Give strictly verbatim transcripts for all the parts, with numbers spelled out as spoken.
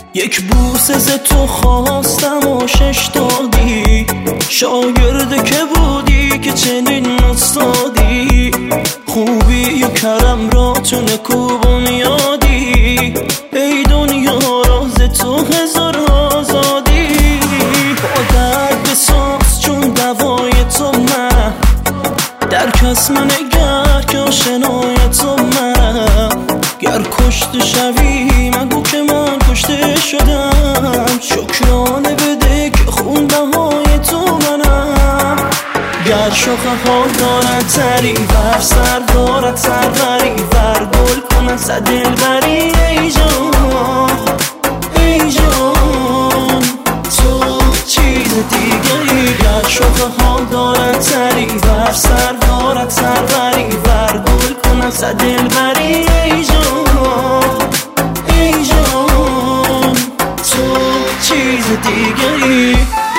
یک بوسه ز تو خواستم و شش دادی، شاگرده که بودی که چنین استادی، خوبی و کرم را تو نکو بنیادی، ای دنیا راز تو هزار آزادی. با درد بساز چون دوای تو من، در کس من نگر که آشنای تو من، گر کشته شوی مگو که من کشته شدم، شکرانه بده که خون بهای تو منم. گر شاخه ها دارد تری بر سر دارد سروری، بر گل کنن صد دلبری، ای جان ای جان تو چیز دیگری. گر شاخه ها دارد تری بر سر دارد سروری، بر گل کنن صد دلبری، ای جان ای جان تو چیز دیگری.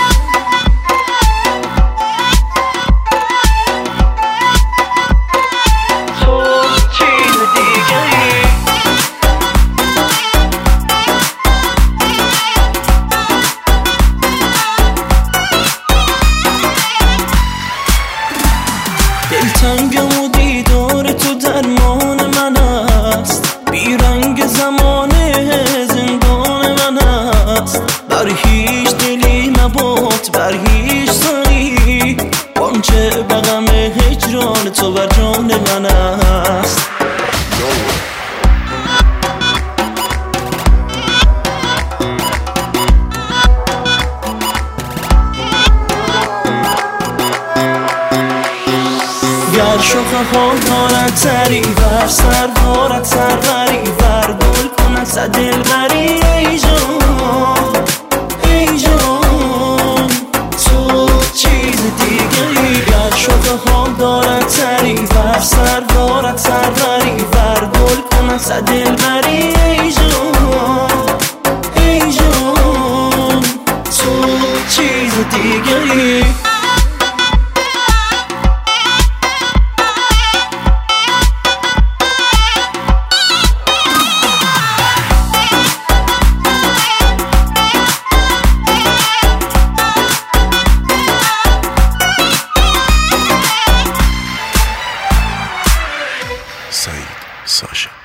دلتنگم و دیدار تو درمان من است، بیرنگ زمانه زندان من است. بر هیچ دلی مباد بر هیچ سری، وانچه بغم هجران تو بر جان من است. گر شاخه ها دارد تری بر سر دارد سروری، بر گل کنن صد دلبری، ای جان ای جان تو چیز دیگری. گر شاخه ها دارد تری بر سر دارد سروری، بر گل کنن صد دلبری، ای جان ای جان تو چیز دیگری. Said Sasha.